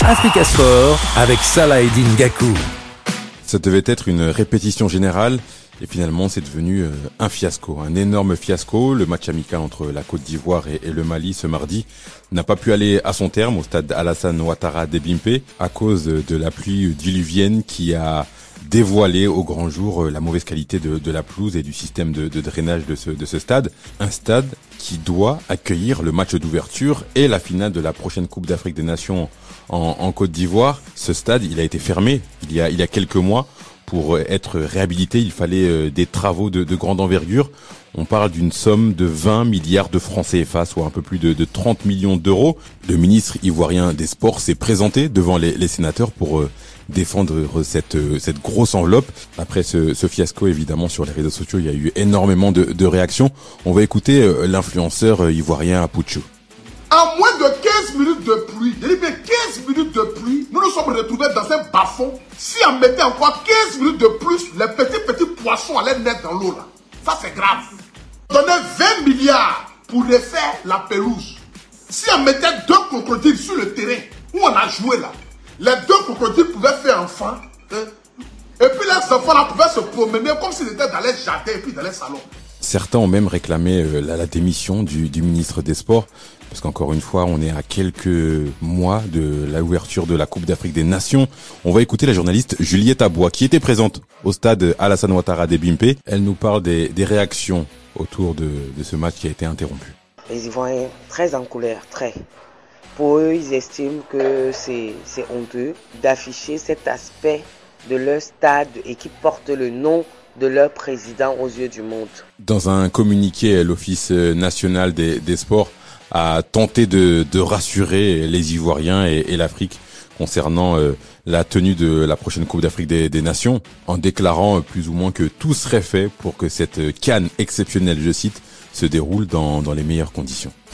Africa Sport avec Salah Eddine Gakou. Ça devait être une répétition générale et finalement c'est devenu un fiasco, un énorme fiasco. Le match amical entre la Côte d'Ivoire et le Mali ce mardi n'a pas pu aller à son terme au stade Alassane Ouattara d'Ebimpe à cause de la pluie diluvienne qui a dévoilé au grand jour la mauvaise qualité de la pelouse et du système de drainage de ce stade. Un stade qui doit accueillir le match d'ouverture et la finale de la prochaine Coupe d'Afrique des Nations en Côte d'Ivoire. Ce stade, il a été fermé il y a quelques mois. Pour être réhabilité, il fallait des travaux de grande envergure. On parle d'une somme de 20 milliards de francs CFA, soit un peu plus de 30 millions d'euros. Le ministre ivoirien des Sports s'est présenté devant les sénateurs pour défendre cette grosse enveloppe. Après ce fiasco, évidemment, sur les réseaux sociaux, il y a eu énormément de réactions. On va écouter l'influenceur ivoirien Apucho. En moins de 15 minutes de pluie, je dis bien 15 minutes de pluie, nous nous sommes retrouvés dans un bas-fond. Si on mettait encore 15 minutes de plus, les petits poissons allaient naître dans l'eau là. Ça c'est grave. Donner 20 milliards pour refaire la pelouse. Si on mettait 2 crocodiles sur le terrain où on a joué là, les 2 crocodiles pouvaient faire enfant. Et puis les enfants là pouvaient se promener comme s'ils étaient dans les jardins et puis dans les salons. Certains ont même réclamé la démission du ministre des Sports, parce qu'encore une fois, on est à quelques mois de l'ouverture de la Coupe d'Afrique des Nations. On va écouter la journaliste Juliette Aboua, qui était présente au stade Alassane Ouattara d'Ebimpe. Elle nous parle des réactions autour de ce match qui a été interrompu. Les Ivoiriens très en colère, très. Pour eux, ils estiment que c'est honteux d'afficher cet aspect de leur stade et qui porte le nom de leur président aux yeux du monde. Dans un communiqué, l'Office national des sports a tenté de rassurer les Ivoiriens et l'Afrique concernant la tenue de la prochaine Coupe d'Afrique des Nations, en déclarant plus ou moins que tout serait fait pour que cette CAN exceptionnelle, je cite, se déroule dans les meilleures conditions.